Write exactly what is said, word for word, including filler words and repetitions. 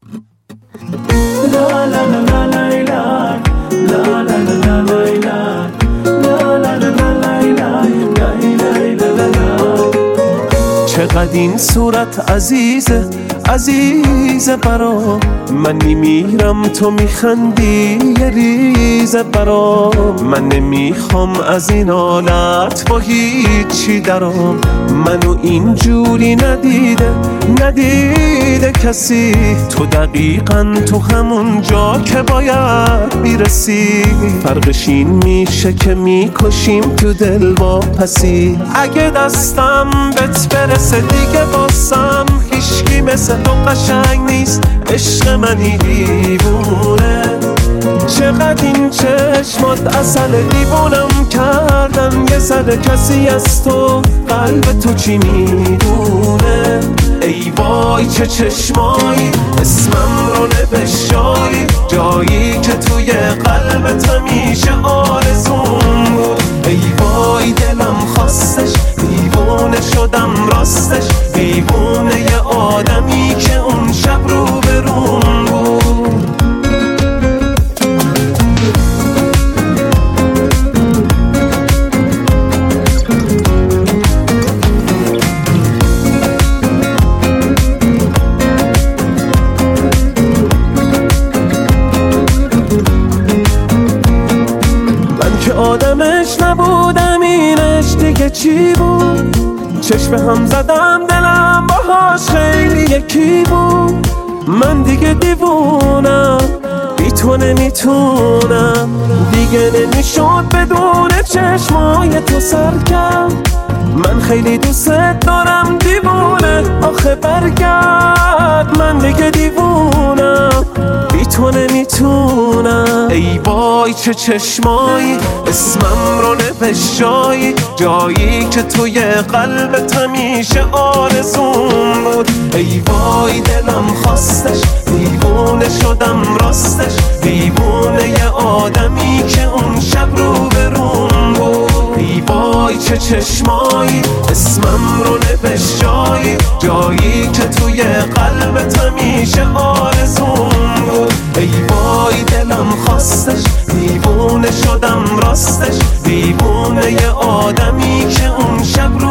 La la la la la la la la la la چقدر این صورت عزیزه عزیزه برام، من نمیرم تو میخندی یه ریزه برام. من نمیخوام از این حالت با هیچی درام، منو اینجوری ندیده ندیده کسی. تو دقیقاً تو همون جا که باید میرسی، فرقش این میشه که میکشیم تو دل با پسی. اگه دستم بهت برسه دیگه باسم هیچکی مثل تو قشنگ نیست، عشق منی دیوونه. چقدر این چشمات عسل، دیوونم کردن یه ذره. کسی از تو قلب تو چی میدونه؟ ای وای چه چشمایی، اسمم رو نوشتایی، جایی که توی قلبت همیشه آرزوم بود. ای وای دلم خواستش، دیوونه شدم راستش، دیوونه یه آدمی که اون شب رو به روم بود. آدمش نبودم، اینش دیگه چی بود؟ چشم هم زدم دلم باهاش خیلی یکی بود. من دیگه دیوونم، بی تو نمیتونم دیگه، نمیشد بدون چشمای تو سرکم. من خیلی دوست دارم دیوونه، آخه برگرد. من دیگه دیوونم، بی تو نمیتونم. ای وای چه چشمایی، اسمم رو نوشتایی، جایی که توی قلبت همیشه آرزوم بود. ای وای دلم خواستش، دیوونه شدم راستش، دیوونه یه آدمی که اون شب رو به روم بود. ای وای چه چشمایی، اسمم رو نوشتایی، جایی که توی قلبت همیشه آرزوم بود. ای وای دلم خواستش، دیوونه شدم راستش، دیوونه یه آدمی که اون شب